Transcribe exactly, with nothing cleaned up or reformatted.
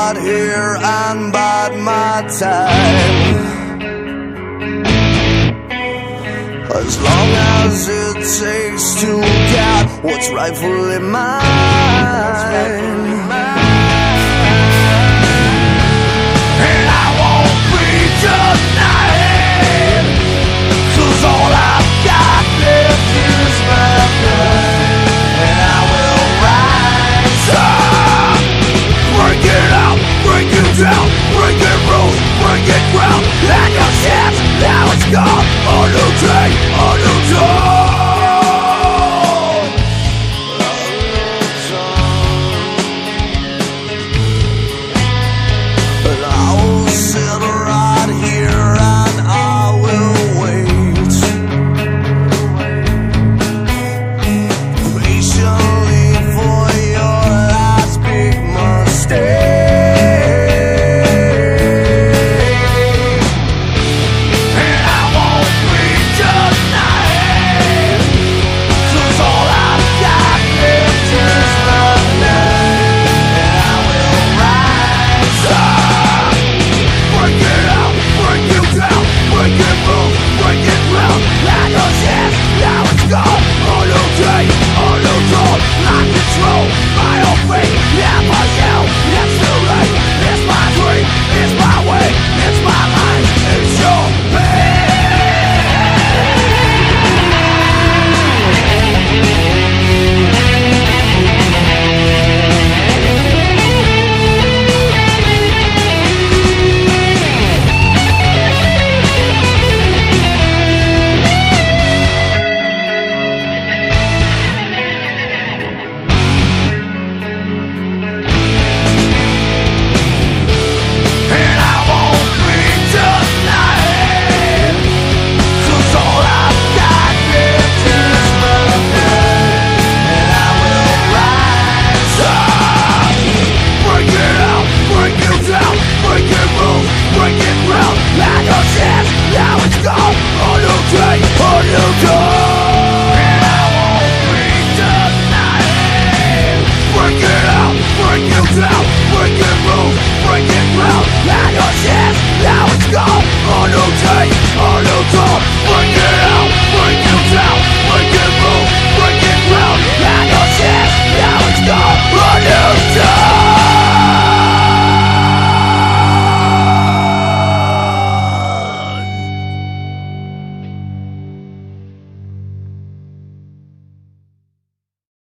right here and bide my time. As long as it takes to get what's rightfully mine. And I won't be denied, 'cause all I've got left is my pride. And I will rise up, break it up, break it down, break it rules, break it ground. And your chance, now it's gone, a new day.